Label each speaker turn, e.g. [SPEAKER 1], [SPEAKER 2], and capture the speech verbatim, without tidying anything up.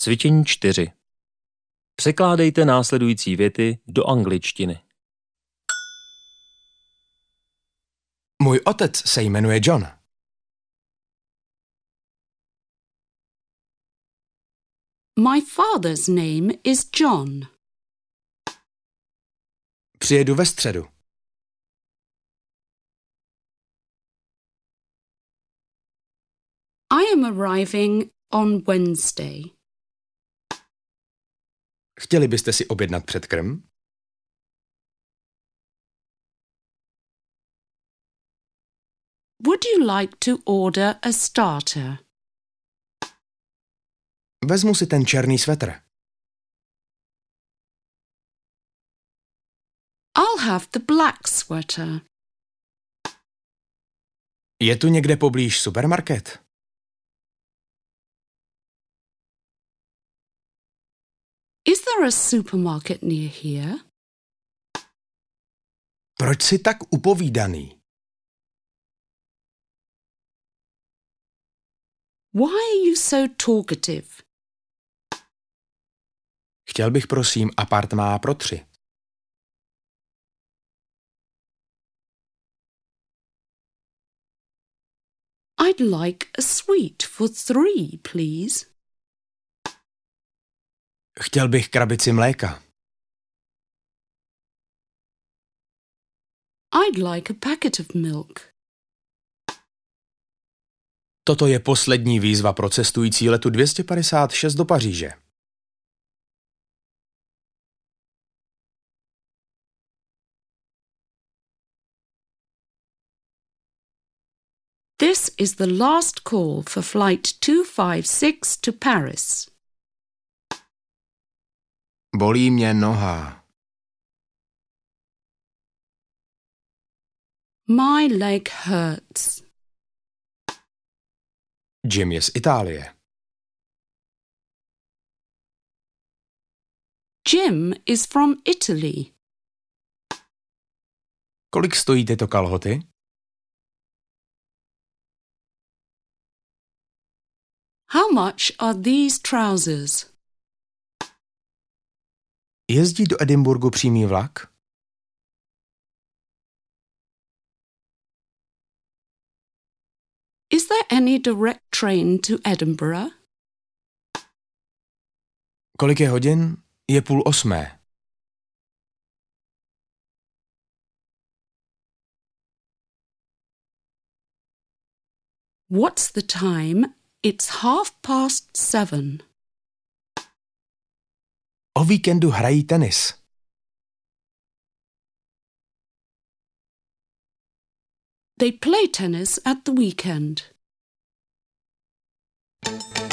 [SPEAKER 1] Cvičení čtyři. Překládejte následující věty do angličtiny.
[SPEAKER 2] Můj otec se jmenuje John.
[SPEAKER 3] My father's name is John.
[SPEAKER 2] Přijedu ve středu.
[SPEAKER 3] I am arriving on Wednesday.
[SPEAKER 2] Chtěli byste si objednat předkrm?
[SPEAKER 3] Would you like to order a starter?
[SPEAKER 2] Vezmu si ten černý svetr.
[SPEAKER 3] I'll have the black sweater.
[SPEAKER 2] Je tu někde poblíž supermarket?
[SPEAKER 3] Is there a supermarket near here?
[SPEAKER 2] Proč jsi tak upovídaný?
[SPEAKER 3] Why are you so talkative?
[SPEAKER 2] Chtěl bych prosím apartmá pro tři.
[SPEAKER 3] I'd like a suite for three, please.
[SPEAKER 2] Chtěl bych krabici mléka.
[SPEAKER 3] I'd like a packet of milk.
[SPEAKER 2] Toto je poslední výzva pro cestující letu dvě stě padesát šest do Paříže.
[SPEAKER 3] This is the last call for flight two five six to Paris.
[SPEAKER 2] Bolí mě noha.
[SPEAKER 3] My leg hurts.
[SPEAKER 2] Jim je z Itálie.
[SPEAKER 3] Jim is from Italy.
[SPEAKER 2] Kolik stojí tyto kalhoty?
[SPEAKER 3] How much are these trousers?
[SPEAKER 2] Jezdí do Edinburghu přímý vlak?
[SPEAKER 3] Is there any direct train to Edinburgh?
[SPEAKER 2] Kolik je hodin? Je půl osmé.
[SPEAKER 3] What's the time? It's half past seven.
[SPEAKER 2] O víkendu hrají tenis.
[SPEAKER 3] They play tennis at the weekend.